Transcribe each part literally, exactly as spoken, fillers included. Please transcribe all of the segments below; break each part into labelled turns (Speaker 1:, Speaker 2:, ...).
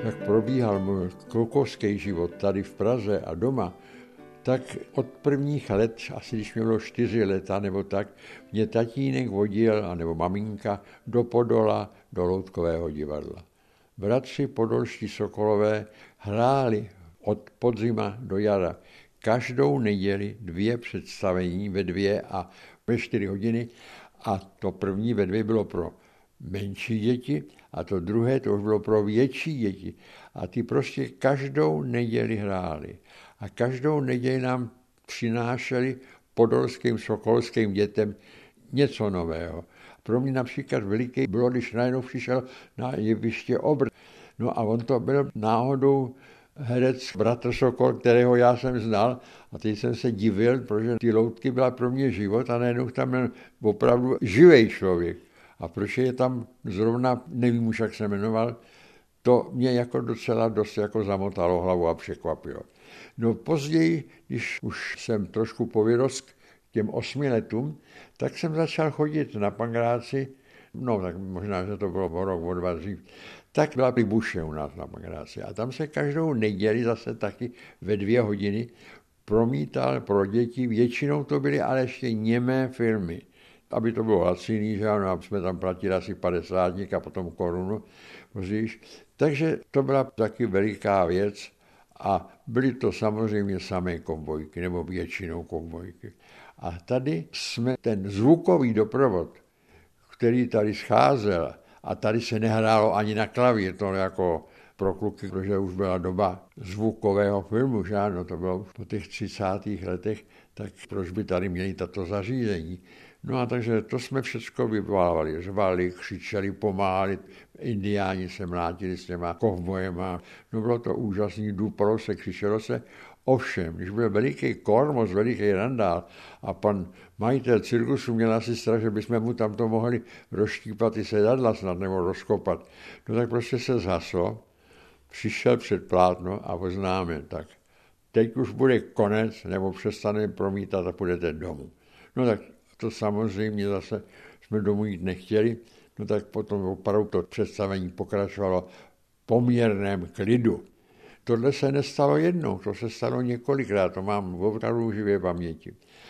Speaker 1: jak probíhal můj klukovský život tady v Praze a doma, tak od prvních let, asi když mě bylo čtyři leta nebo tak, mě tatínek vodil, anebo maminka, do Podola, do Loutkového divadla. Bratři podolští Sokolové hráli od podzima do jara každou neděli dvě představení ve dvě a ve čtyři hodiny a to první ve dvě bylo pro menší děti a to druhé to už bylo pro větší děti. A ty prostě každou neděli hráli. A každou neděli nám přinášeli podolským sokolským dětem něco nového. Pro mě například veliký bylo, když najednou přišel na jeviště Obr. No a on to byl náhodou herec bratr Sokol, kterého já jsem znal a teď jsem se divil, protože ty loutky byla pro mě život a najednou tam byl opravdu živý člověk. A proč je tam zrovna, nevím už, jak se jmenoval, to mě jako docela dost jako zamotalo hlavu a překvapilo. No později, když už jsem trošku povyrost k těm osmi letům, tak jsem začal chodit na Pangráci, no tak možná, že to bylo o rok, o dva dřív, tak byla Libuše u nás na Pangráci. A tam se každou neděli zase taky ve dvě hodiny promítal pro děti, většinou to byly ale ještě němé filmy. Aby to bylo laciný, že ano, jsme tam platili asi padesátník a potom korunu později. Takže to byla taky veliká věc a byly to samozřejmě samé kovbojky, nebo většinou kovbojky. A tady jsme ten zvukový doprovod, který tady scházel, a tady se nehrálo ani na klavír, to jako pro kluky, protože už byla doba zvukového filmu, že ano, to bylo po těch třicátých letech, tak proč by tady měli tato zařízení. No a takže to jsme všechno vyvolávali, řvali, křičeli, pomáhali, indiáni se mlátili s těma kovbojema, no bylo to úžasný, dupalo se, křičelo se. Ovšem, když byl veliký kormos, veliký randál a pan majitel cirkusu měl asi strach, že bychom mu tam to mohli rozštípat ty sedadla snad nebo rozkopat, no tak prostě se zhaslo, přišel před plátno a oznámil tak. Teď už bude konec, nebo přestaneme promítat a půjdete domů. No tak to samozřejmě zase jsme domů jít nechtěli, no tak potom opravdu to představení pokračovalo v poměrném klidu. Tohle se nestalo jednou, to se stalo několikrát, to mám opravdu živě paměti.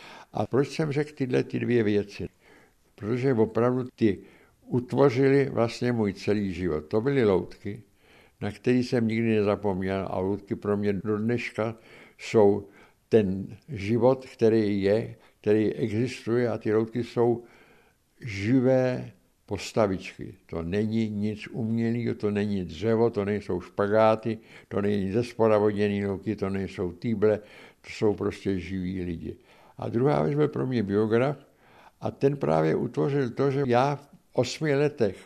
Speaker 1: A proč jsem řekl tyhle ty dvě věci? Protože opravdu ty utvořily vlastně můj celý život. To byly loutky, na který jsem nikdy nezapomněl a loutky pro mě do dneška jsou ten život, který je, který existuje a ty loutky jsou živé postavičky. To není nic umělého, to není dřevo, to nejsou špagáty, to není ze spoda voděný loutky, to nejsou týble, to jsou prostě živí lidi. A druhá věc byl pro mě biograf a ten právě utvořil to, že já v osmi letech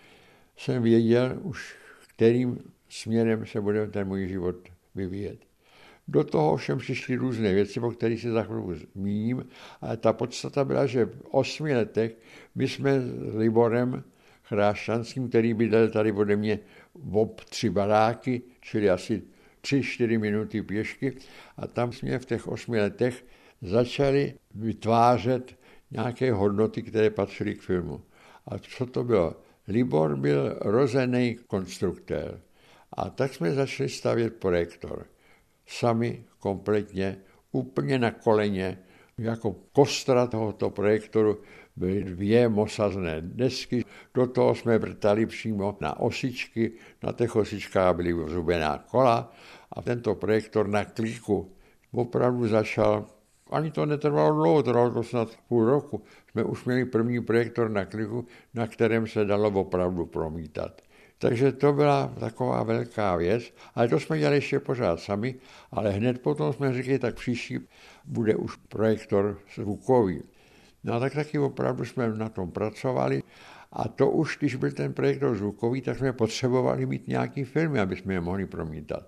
Speaker 1: jsem věděl už, kterým směrem se bude ten můj život vyvíjet. Do toho ovšem přišly různé věci, o kterých se za chvilku zmíním, ale ta podstata byla, že v osmi letech my jsme s Liborem Chrášťanským, který bydlel tady ode mě ob tři baráky, čili asi tři, čtyři minuty pěšky, a tam jsme v těch osmi letech začali vytvářet nějaké hodnoty, které patřily k filmu. A co to bylo? Libor byl rozený konstruktér. A tak jsme začali stavět projektor. Sami, kompletně, úplně na koleně, jako kostra tohoto projektoru byly dvě mosazné desky, do toho jsme vrtali přímo na osičky, na těch osičkách byly zubená kola a tento projektor na kliku opravdu začal, ani to netrvalo dlouho, trvalo to snad půl roku, jsme už měli první projektor na kliku, na kterém se dalo opravdu promítat. Takže to byla taková velká věc, ale to jsme dělali ještě pořád sami, ale hned potom jsme říkali, tak příští bude už projektor zvukový. No a tak taky opravdu jsme na tom pracovali a to už, když byl ten projektor zvukový, tak jsme potřebovali mít nějaký filmy, aby jsme je mohli promítat.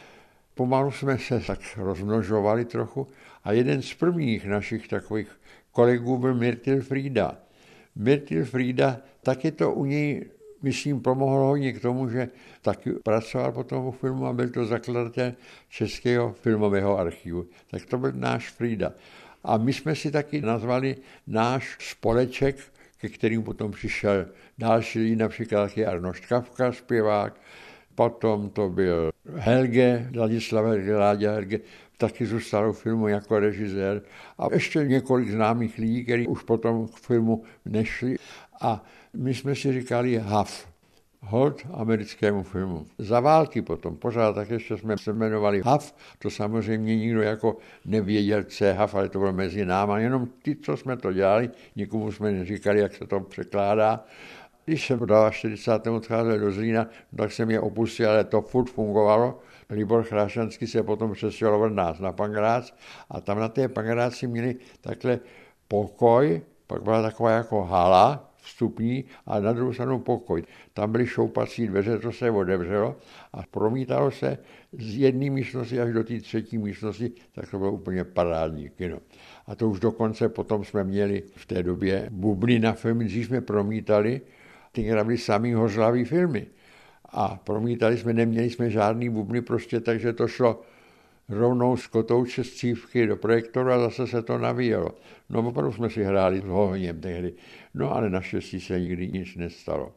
Speaker 1: Pomalu jsme se tak rozmnožovali trochu a jeden z prvních našich takových kolegů byl Mirtil Frýda. Mirtil Frýda, taky to u něj myslím, pomohlo hodně k tomu, že taky pracoval po tomu filmu a byl to zakladatel Českého filmového archivu. Tak to byl náš Frýda. A my jsme si taky nazvali náš společek, ke kterým potom přišel další lidi, například taky Arnošt Kafka, zpěvák, Potom to byl Helge, Ladislav Helge, Láďa Helge, taky zůstal v filmu jako režisér. A ještě několik známých lidí, kteří už potom k filmu nešli. A my jsme si říkali Huff, hold americkému filmu. Za války potom, pořád tak ještě jsme se jmenovali Huff, to samozřejmě nikdo jako nevěděl, co je Huff, ale to bylo mezi náma, jenom ty, co jsme to dělali, nikomu jsme neříkali, jak se to překládá. Když jsem v čtyřicátém odcházel do Zlína, tak jsem je opustil, ale to furt fungovalo. Libor Chrášanský se potom přestěhoval od nás na Pankrác a tam na té Pankráci měli takhle pokoj, pak byla taková jako hala vstupní a na druhou stranu pokoj. Tam byly šoupací dveře, to se otevřelo a promítalo se z jedné místnosti až do té třetí místnosti, tak to bylo úplně parádní kino. A to už dokonce potom jsme měli v té době bubny na filmy, když jsme promítali, ty byly samý hořlavý filmy. A promítali jsme, neměli jsme žádný bubny prostě, takže to šlo rovnou z kotouče z cívky do projektoru a zase se to navíjelo. No opravdu jsme si hráli s ohněm tehdy. No ale naštěstí se nikdy nic nestalo.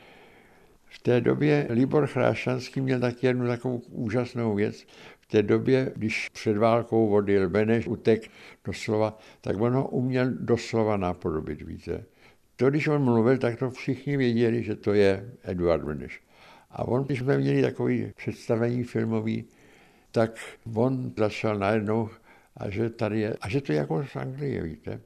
Speaker 1: V té době Libor Chrášanský měl taky jednu takovou úžasnou věc. V té době, když před válkou odjel Beneš, utek doslova, tak on ho uměl doslova napodobit, víte. To, když on mluvil, tak to všichni věděli, že to je Eduard Beneš. A on, když jsme měli takový představení filmový, tak on začal najednou, a že tady je, a že to je jako z Anglie, víte.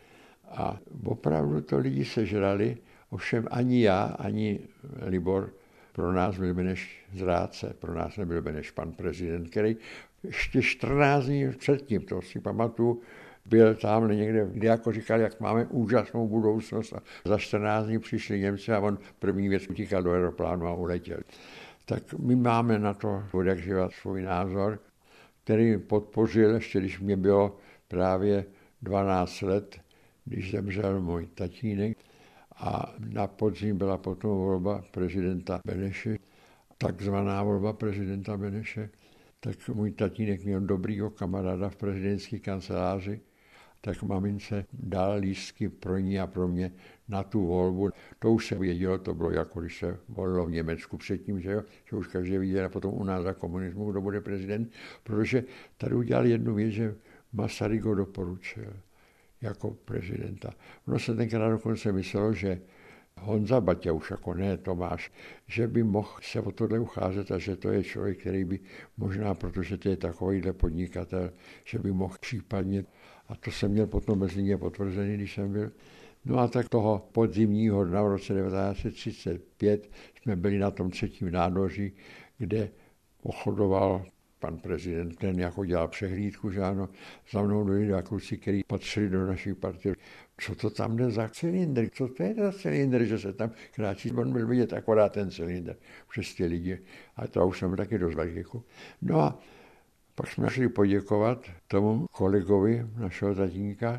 Speaker 1: A opravdu to lidi sežrali, ovšem ani já, ani Libor, pro nás byl Beneš zrádce, pro nás nebyl Beneš pan prezident, který ještě čtrnáct dní předtím, to si pamatuju, byl tam někde, kde jako říkal, jak máme úžasnou budoucnost a za čtrnáct dní přišli Němci a on první věc utíkal do aeroplánu a uletěl. Tak my máme na to odjakživat svůj názor, který podpořil, ještě když mě bylo právě dvanáct let, když zemřel můj tatínek a na podzim byla potom volba prezidenta Beneše, takzvaná volba prezidenta Beneše, tak můj tatínek měl dobrýho kamaráda v prezidentské kanceláři, tak mamince dal lístky pro ní a pro mě na tu volbu. To už se vědělo, to bylo jako když se volilo v Německu předtím, že, jo, že už každý viděl a potom u nás za komunismu, kdo bude prezident, protože tady udělal jednu věc, že Masaryk ho doporučil jako prezidenta. Ono se tenkrát dokonce myslelo, že Honza Baťa, už jako ne Tomáš, že by mohl se o tohle ucházet a že to je člověk, který by možná, protože to je takovýhle podnikatel, že by mohl případně, a to jsem měl potom bez mě potvrzený, když jsem byl. No a tak toho podzimního dne v roce devatenáct set třicet pět jsme byli na tom třetím nádoří, kde pochodoval pan prezident, ten jako dělal přehlídku, že ano, za mnou dojde a kluci, který patřili do naší partie. Co to tam jde za cylindr? Co to je za cylindr, že se tam kráčí? On byl vidět akorát ten cylindr přes ty lidi. A to už jsem taky dost jako. No a pak jsme šli poděkovat tomu kolegovi našeho tatínka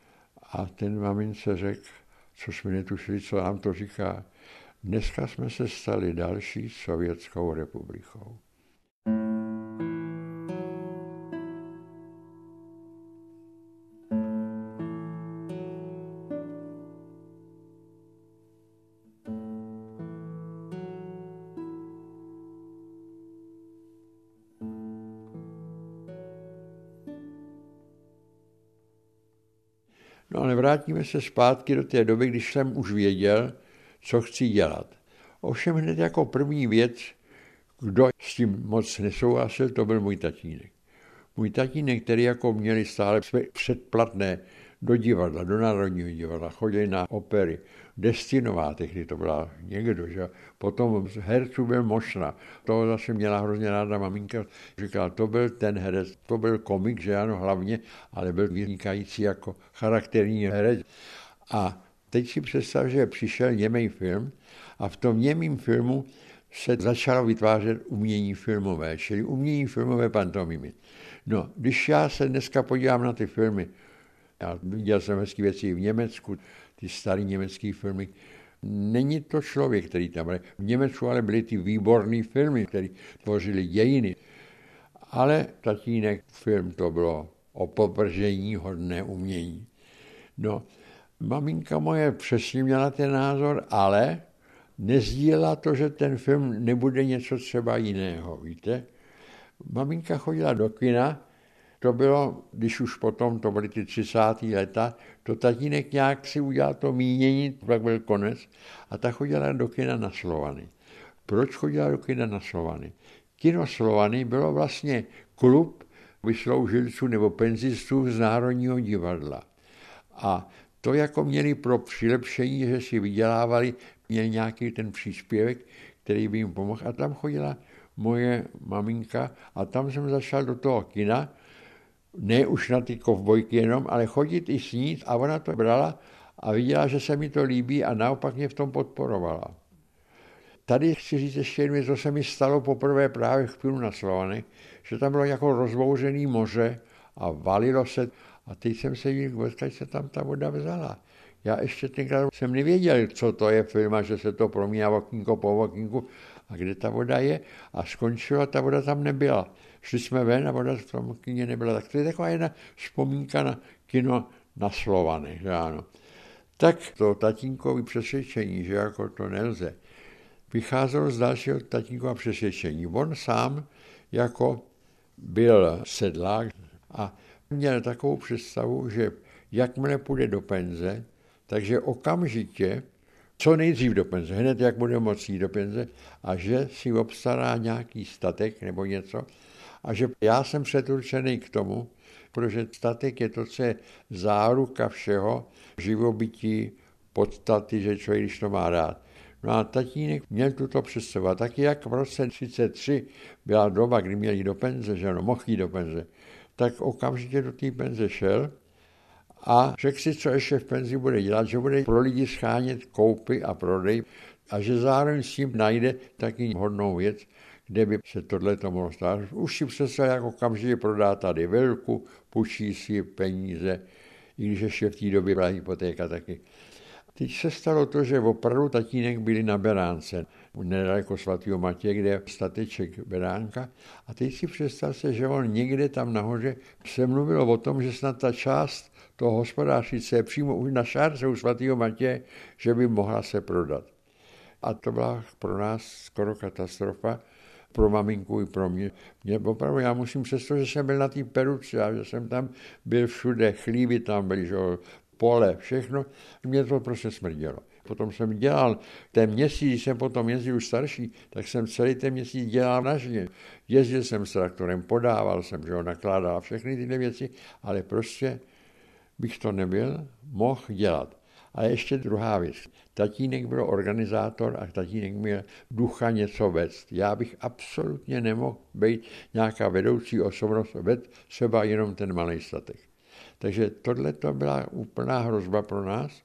Speaker 1: a ten mamince řekl, co jsme netušili, co nám to říká. Dneska jsme se stali další sovětskou republikou. No ale vrátíme se zpátky do té doby, když jsem už věděl, co chci dělat. Ovšem hned jako první věc, kdo s tím moc nesouhlasil, to byl můj tatínek. Můj tatínek, který jako měli stále předplatné do divadla, do Národního divadla, chodili na opery, Destinová tehdy to byla někdo, že? Potom z herců byl Mošna, toho zase měla hrozně ráda maminka, říkala, to byl ten herec, to byl komik, že ano, hlavně, ale byl vynikající jako charakterní herec. A teď si představ, že přišel němý film a v tom němým filmu se začalo vytvářet umění filmové, čili umění filmové pantomimy. No, když já se dneska podívám na ty filmy, já viděl jsem hezké věci v Německu, ty staré německé filmy, není to člověk, který tam byl. V Německu ale byly ty výborné filmy, které tvořily dějiny. Ale tatínek film to bylo o popržení hodné umění. No, maminka moje přesně měla ten názor, ale nezdílela to, že ten film nebude něco třeba jiného, víte. Maminka chodila do kina, to bylo, když už potom, to byly ty třicátá léta, to tatínek nějak si udělal to mínění, pak byl konec, a ta chodila do kina na Slovany. Proč chodila do kina na Slovany? Kino Slovany bylo vlastně klub vysloužilců nebo penzistů z Národního divadla. A to jako měli pro přilepšení, že si vydělávali, měli nějaký ten příspěvek, který by jim pomohl. A tam chodila moje maminka a tam jsem začal do toho kina, ne už na ty kovbojky jenom, ale chodit i s ní a ona to brala a viděla, že se mi to líbí a naopak mě v tom podporovala. Tady chci říct ještě jednou, to se mi stalo poprvé právě v kinu na Slovanech, že tam bylo jako rozbouřený moře a valilo se a teď jsem se díval, odkud se tam ta voda vzala. Já ještě tenkrát jsem nevěděl, co to je film a že se to promíná okýnko po okýnku a kde ta voda je a skončila, ta voda tam nebyla. Šli jsme ven a voda v tom kyně nebyla. Tak to je taková jedna vzpomínka na kino na Slovany, že ano. Tak to tatínkovi přesvědčení, že jako to nelze, vycházelo z dalšího tatínkova přesvědčení. On sám jako byl sedlák a měl takovou představu, že jakmile půjde do penze, takže okamžitě, co nejdřív do penze, hned jak bude moci jít do penze, a že si obstará nějaký statek nebo něco, a že já jsem předurčený k tomu, protože statek je to, co je záruka všeho, živobytí, podstaty, že člověk, když to má rád. No a tatínek měl tuto představu. Taky jak v roce třicet tři byla doba, kdy měl jít do penze, že no, mohl jít do penze, tak okamžitě do té penze šel a řekl si, co ještě v penzi bude dělat, že bude pro lidi schánět koupy a prodej a že zároveň s tím najde taky hodnou věc, kde by se tohle to mohlo stát. Už si přestal, jak okamžitě prodá tady velku, půjčí si peníze, i když ještě v té době byla hypotéka taky. Teď se stalo to, že opravdu tatínek byli na Beránce, nedaleko svatého Matěje, kde je stateček Beránka. A teď si představ se, že on někde tam nahoře se mluvilo o tom, že snad ta část toho hospodářství je přímo už na šárce u svatého Matěje, že by mohla se prodat. A to byla pro nás skoro katastrofa, pro maminku i pro mě. mě opravdu, já musím přesto, že jsem byl na té Peruce a že jsem tam byl všude, chlíby tam byly, že pole, všechno, mě to prostě smrdělo. Potom jsem dělal ten měsíc, když jsem potom jezdil už starší, tak jsem celý ten měsíc dělal na žně. Jezdil jsem s traktorem, podával jsem, že ho nakládal všechny tyhle věci, ale prostě bych to nebyl, mohl dělat. A ještě druhá věc. Tatínek byl organizátor a tatínek měl ducha něco vést. Já bych absolutně nemohl být nějaká vedoucí osobnost, ved třeba jenom ten malý statek. Takže tohle to byla úplná hrozba pro nás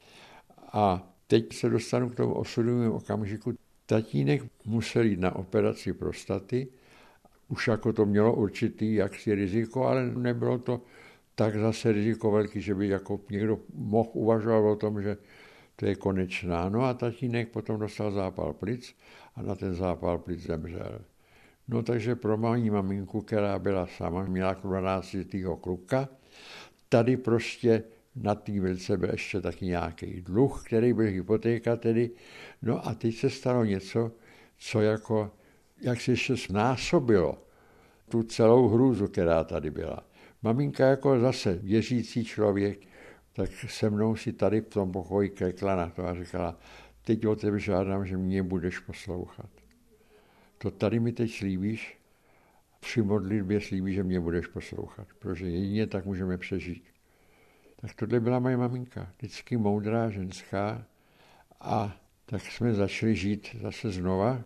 Speaker 1: a teď se dostanu k tomu osudovému okamžiku. Tatínek musel jít na operaci prostaty, už jako to mělo určitý jaksi riziko, ale nebylo to tak zase riziko velký, že by jako někdo mohl uvažovat o tom, že to je konečná. No a tatínek potom dostal zápal plic a na ten zápal plic zemřel. No takže pro mojí maminku, která byla sama, měla dvanáctiletého kluka, tady prostě na té vilce byl ještě taky nějaký dluh, který byl hypotéka tedy. No a teď se stalo něco, co jako, jak se ještě znásobilo tu celou hrůzu, která tady byla. Maminka jako zase věřící člověk, tak se mnou si tady v tom pokoji klekla na to a říkala, teď o tebe žádám, že mě budeš poslouchat. To tady mi teď slíbíš, při modlitbě slíbíš, že mě budeš poslouchat, protože jedině tak můžeme přežít. Tak tohle byla moje maminka, vždycky moudrá, ženská a tak jsme začali žít zase znova.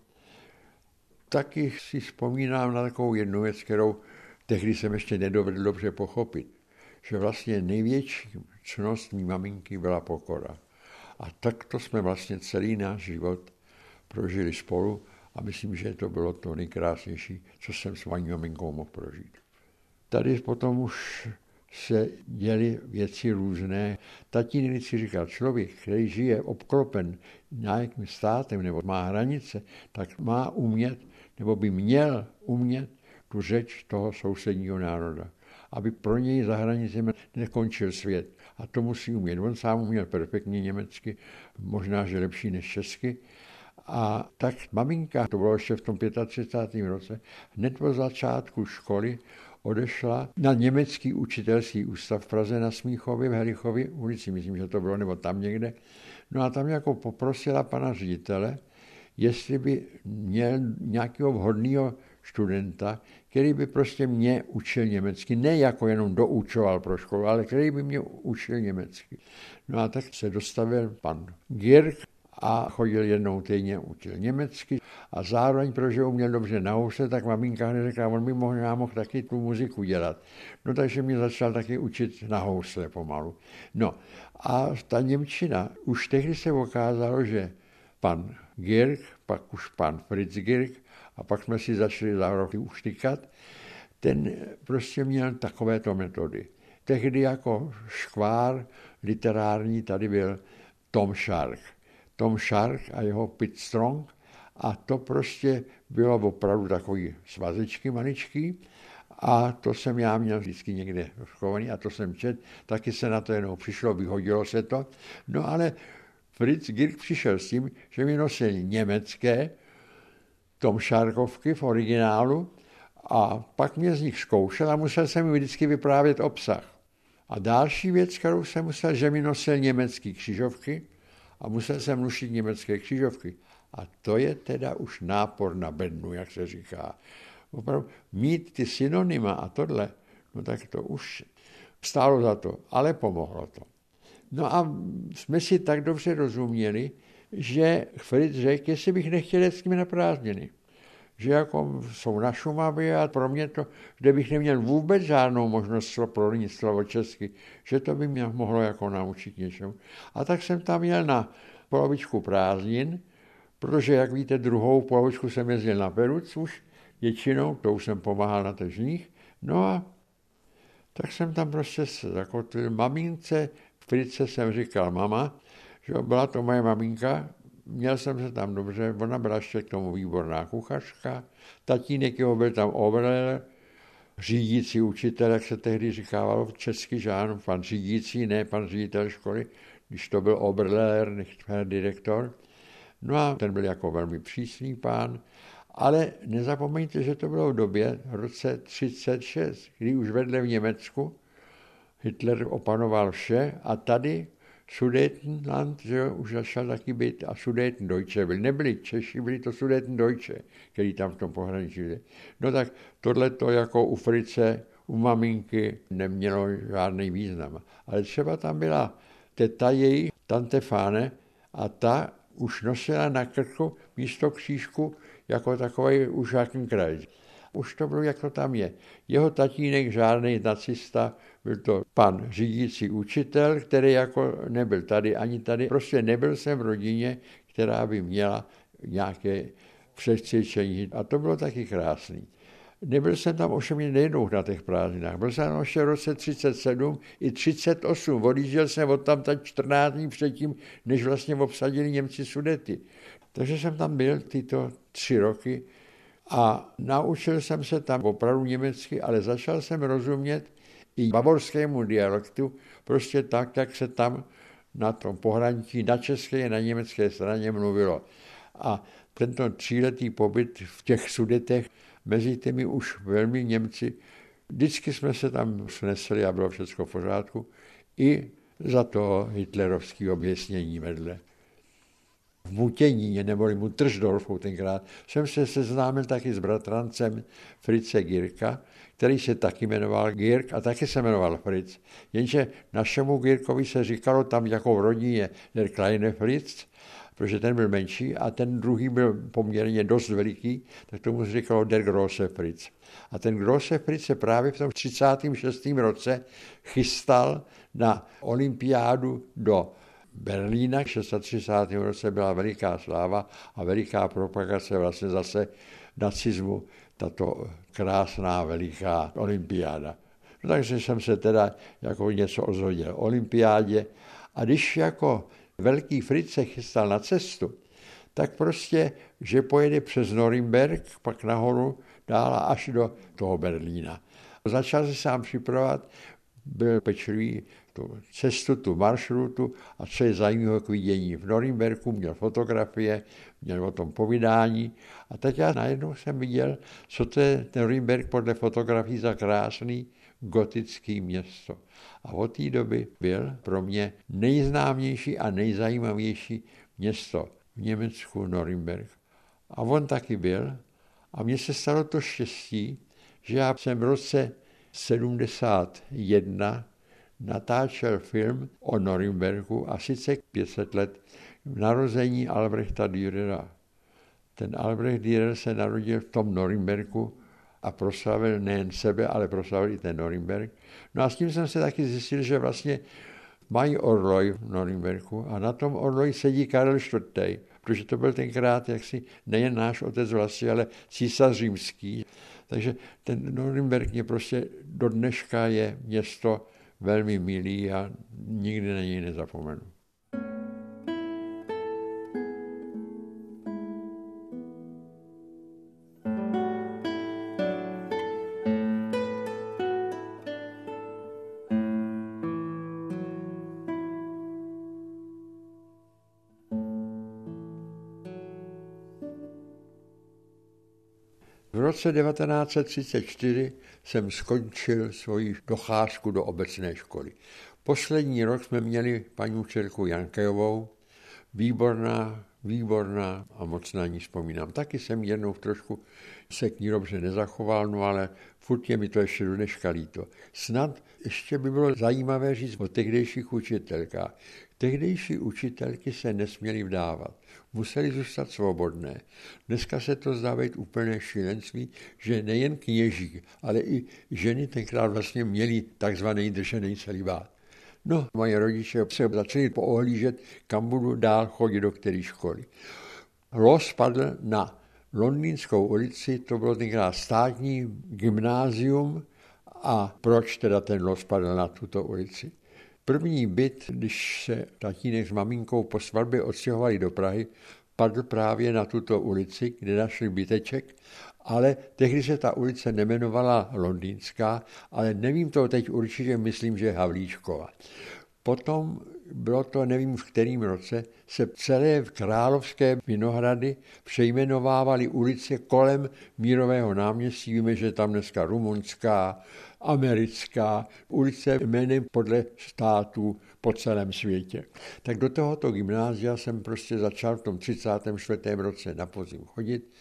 Speaker 1: Taky si vzpomínám na takovou jednu věc, kterou tehdy jsem ještě nedovedl dobře pochopit, že vlastně největší cnost mý maminky byla pokora. A takto jsme vlastně celý náš život prožili spolu a myslím, že to bylo to nejkrásnější, co jsem s mojí maminkou mohl prožít. Tady potom už se děly věci různé. Tatínek si říkal, člověk, který žije obklopen nějakým státem nebo má hranice, tak má umět, nebo by měl umět tu řeč toho sousedního národa, aby pro něj za hranicemi nekončil svět. A to musí umět. On sám uměl perfektně německy, možná, že lepší než česky, A tak maminka, to bylo ještě v tom třicátém pátém roce, hned po začátku školy odešla na německý učitelský ústav v Praze na Smíchově, v Herichově ulici, myslím, že to bylo, nebo tam někde. No a tam jako poprosila pana ředitele, jestli by měl nějakého vhodného studenta, který by prostě mě učil německy, ne jako jenom doučoval pro školu, ale který by mě učil německy. No a tak se dostavil pan Girk a chodil jednou týdně, učil německy a zároveň, protože uměl dobře na housle, tak maminka hned řekla, on by mohl, mohl taky tu muziku dělat. No takže mě začal taky učit na housle pomalu. No a ta němčina, už tehdy se ukázalo, že pan Girk, pak už pan Fritz Girk, a pak jsme si začali za roky uštykat, ten prostě měl takovéto metody. Tehdy jako škvár literární tady byl Tom Shark. Tom Shark a jeho Pit Strong a to prostě bylo opravdu takový svazečky maličký a to jsem já měl vždycky někde schovaný a to jsem čet, taky se na to jenom přišlo, vyhodilo se to. No ale Fritz Girk přišel s tím, že mi nosil německé Tom Sharkovky v originálu a pak mě z nich zkoušel a musel jsem mi vždycky vyprávět obsah. A další věc, kterou jsem musel, že mi nosil německé křižovky a musel jsem nušit německé křižovky. A to je teda už nápor na bednu, jak se říká. Opravdu mít ty synonyma a tohle, no tak to už stálo za to, ale pomohlo to. No a jsme si tak dobře rozuměli, že Fritz řekl, jestli bych nechtěl jet s nimi na prázdniny. Že jako jsou na Šumavě a pro mě to, kde bych neměl vůbec žádnou možnost prolnit slovo česky, že to by mě mohlo jako naučit něčemu. A tak jsem tam jel na polovičku prázdnin, protože, jak víte, druhou polovičku jsem jezdil na Peruc už většinou, to už jsem pomáhal na tržních. No a tak jsem tam prostě zakotvil. Mamince, Fritce jsem říkal mama, že byla to moje maminka, měl jsem se tam dobře, ona byla ještě k tomu výborná kuchařka, tatínek jeho byl tam Oberler, řídící učitel, jak se tehdy říkávalo v česky, že ano, pan řídící, ne pan ředitel školy, když to byl Oberler, než direktor. No a ten byl jako velmi přísný pán, ale nezapomeňte, že to bylo v době, v roce třicet šest, kdy už vedle v Německu Hitler opanoval vše a tady Sudetenland, že už začal taky být, a Sudetendeutsche byli. Nebyli Češi, byli to Sudetendeutsche, který tam v tom pohraničí byli. No tak tohle to jako u Frice, u maminky nemělo žádný význam. Ale třeba tam byla teta její, tante Fáne, a ta už nosila na krku místo křížku jako takový užákný kraj. Už to bylo, jak to tam je. Jeho tatínek, žádný nacista, byl to pan řídící učitel, který jako nebyl tady ani tady. Prostě nebyl jsem v rodině, která by měla nějaké přecvičení. A to bylo taky krásný. Nebyl jsem tam ovšem nejednou na těch prázdninách. Byl jsem tam ještě v roce třicet sedm i třicet osm. Odjížděl jsem od tam tak čtrnáct dní předtím, než vlastně obsadili Němci Sudety. Takže jsem tam byl tyto tři roky a naučil jsem se tam opravdu německy, ale začal jsem rozumět i bavorskému dialektu, prostě tak, jak se tam na tom pohraničí na české a na německé straně mluvilo. A tento tříletý pobyt v těch Sudetech mezi těmi už velmi Němci, vždycky jsme se tam snesli a bylo všechno v pořádku, i za to hitlerovské oběsnění vedle. V Mutěníně, neboli Muttersdorfu tenkrát, jsem se seznámil taky s bratrancem Fritze Girka, který se taky jmenoval Girk a taky se jmenoval Fritz. Jenže našemu Girkovi se říkalo tam jako v rodině der kleine Fritz, protože ten byl menší a ten druhý byl poměrně dost veliký, tak tomu se říkalo der große Fritz. A ten große Fritz se právě v tom třicátém šestém roce chystal na olympiádu do Berlína. V třicátém šestém roce byla veliká sláva a veliká propagace vlastně zase nacismu, tato krásná veliká olympiáda. No, takže jsem se teda jako něco ozhodil o olympiádě a když jako velký Fritz se chystal na cestu, tak prostě, že pojede přes Norimberg, pak nahoru dál až do toho Berlína. Začal se sám připravovat, byl pečlivý, tu cestu, tu maršrutu a co je zajímavého k vidění. V Norimberku měl fotografie, měl o tom povídání a teď já najednou jsem viděl, co to je Norimberk podle fotografií za krásný gotický město. A od té doby byl pro mě nejznámější a nejzajímavější město v Německu Norimberk. A on taky byl. A mně se stalo to štěstí, že já jsem v roce sedmdesát jedna natáčel film o Norimberku a sice pět set let narození Albrechta Dürera. Ten Albrecht Dürer se narodil v tom Norimberku a proslavil nejen sebe, ale proslavil i ten Norimberk. No a s tím jsem se taky zjistil, že vlastně mají orloj v Norimberku a na tom orloji sedí Karel čtvrtý, protože to byl tenkrát jaksi nejen náš otec vlastně, ale císař římský. Takže ten Norimberk mě prostě do dneška je město velmi milý a nikdy na něj nezapomenu. V roce devatenáct set třicet čtyři jsem skončil svoji docházku do obecné školy. Poslední rok jsme měli paní učitelku Jankejovou, výborná, výborná a moc na ní vzpomínám. Taky jsem jednou trošku se k ní dobře nezachoval, no ale furt je mi to ještě do dneška líto. Snad ještě by bylo zajímavé říct o tehdejších učitelkách. Tehdejší učitelky se nesměly vdávat. Museli zůstat svobodné. Dneska se to zdá být úplné šílenství, že nejen kněží, ale i ženy tenkrát vlastně měli takzvaný držený celibát. No, moje rodiče se začali poohlížet, kam budu dál chodit, do které školy. Los padl na Londýnskou ulici, to bylo tenkrát státní gymnázium a proč teda ten los padl na tuto ulici? První byt, když se tatínek s maminkou po svatbě odstěhovali do Prahy, padl právě na tuto ulici, kde našli byteček, ale tehdy se ta ulice nemenovala Londýnská, ale nevím to teď určitě, myslím, že Havlíčkova. Potom bylo to, nevím v kterém roce, se celé Královské Vinohrady přejmenovávaly ulice kolem Mírového náměstí. Víme, že tam dneska rumunská, americká, ulice jménem podle států po celém světě. Tak do tohoto gymnázia jsem prostě začal v tom třicátém čtvrtém roce na podzim chodit.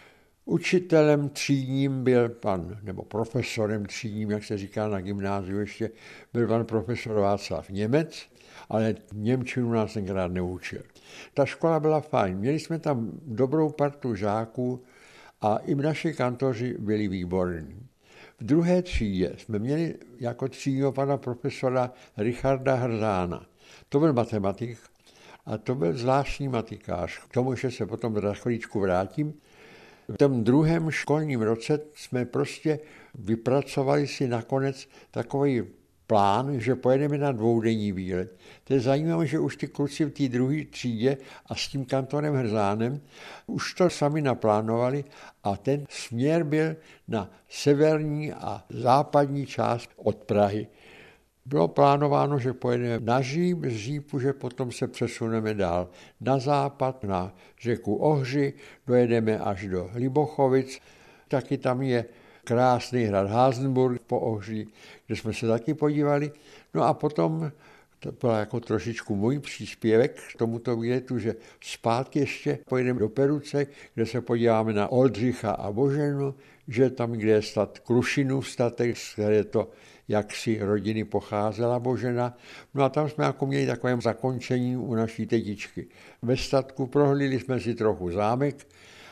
Speaker 1: Učitelem třídním byl pan, nebo profesorem třídním, jak se říká na gymnáziu ještě, byl pan profesor Václav Němec, ale němčinu nás tenkrát neučil. Ta škola byla fajn, měli jsme tam dobrou partu žáků a i naši kantoři byli výborní. V druhé třídě jsme měli jako třídního pana profesora Richarda Hrzána. To byl matematik a to byl zvláštní matikář. K tomu, že se potom za chvíličku vrátím. V tom druhém školním roce jsme prostě vypracovali si nakonec takový plán, že pojedeme na dvoudenní výlet. To je zajímavé, že už ty kluci v té druhé třídě a s tím kantorem Hrzánem už to sami naplánovali a ten směr byl na severní a západní část od Prahy. Bylo plánováno, že pojedeme na Žíp, z Žípu, že potom se přesuneme dál na západ, na řeku Ohři, dojedeme až do Libochovic, taky tam je krásný hrad Hasenburg po Ohří, kde jsme se taky podívali. No a potom, to byl jako trošičku můj příspěvek k tomuto výletu, že zpátky ještě pojedeme do Peruce, kde se podíváme na Oldřicha a Boženu, že tam, kde je stat Krušinův statek, z které to jaksi rodiny pocházela Božena. No a tam jsme jako měli takové zakončení u naší tetičky. Ve statku prohlídli jsme si trochu zámek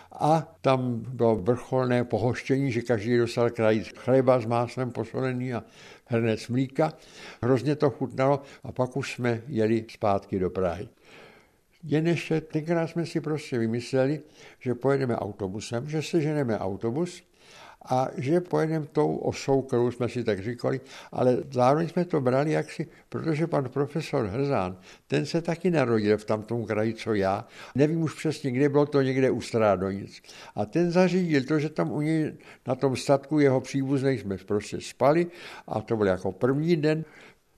Speaker 1: a tam bylo vrcholné pohoštění, že každý dostal krajíc chleba s máslem posolený a hrnec mlíka. Hrozně to chutnalo a pak už jsme jeli zpátky do Prahy. Jen ještě tenkrát jsme si prostě vymysleli, že pojedeme autobusem, že seženeme autobus a že pojedeme tou osou, kterou jsme si tak říkali, ale zároveň jsme to brali jaksi, protože pan profesor Hrzán, ten se taky narodil v tamtom kraji, co já. Nevím už přesně, kde bylo to, někde u Strádonic. A ten zařídil to, že tam u něj na tom statku jeho příbuzných jsme prostě spali a to byl jako první den.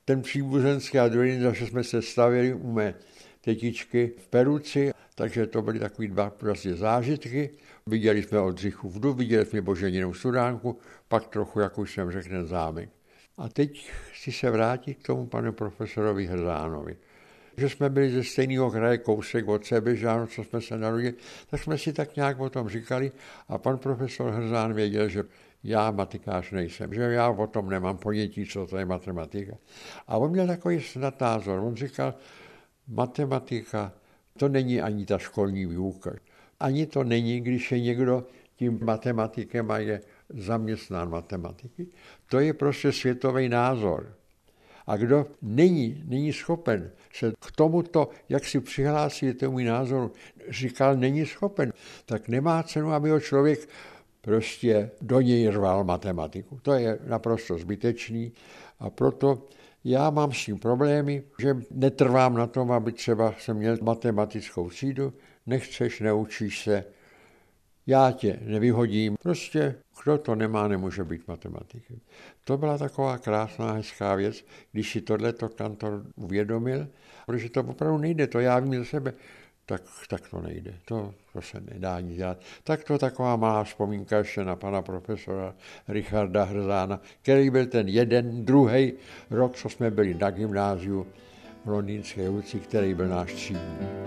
Speaker 1: ten příbuzenský adrenalin, že jsme se stavili u mé tetičky v Peruci, takže to byly takový dva prostě zážitky. Viděli jsme Oldřichův dům, viděli jsme Boženinou studánku, pak trochu, jak už jsem řekl, ten zámek. A teď chci se vrátit k tomu panu profesorovi Hrzánovi. Že jsme byli ze stejného kraje, kousek od sebe, že ano, co jsme se narodili, tak jsme si tak nějak o tom říkali a pan profesor Hrzán věděl, že já matikář nejsem, že já o tom nemám ponětí, co to je matematika. A on měl takový snad názor. On říkal, matematika, to není ani ta školní výuka. Ani to není, když je někdo tím matematikem a je zaměstnán matematiky. To je prostě světový názor. A kdo není, není schopen se k tomuto, jak si přihlásí tomu názoru, říkal, není schopen, tak nemá cenu, aby ho člověk prostě do něj rval matematiku. To je naprosto zbytečný a proto já mám s tím problémy, že netrvám na tom, aby třeba jsem měl matematickou třídu, nechceš, neučíš se, já tě nevyhodím. Prostě kdo to nemá, nemůže být matematikem. To byla taková krásná, hezká věc, když si tohleto kantor uvědomil, protože to opravdu nejde, to já vím ze sebe, tak, tak to nejde, to, to se nedá nic dělat. Tak to taková malá vzpomínka ještě na pana profesora Richarda Hrzána, který byl ten jeden, druhý rok, co jsme byli na gymnáziu v Londýnské ulici, který byl náš třídní.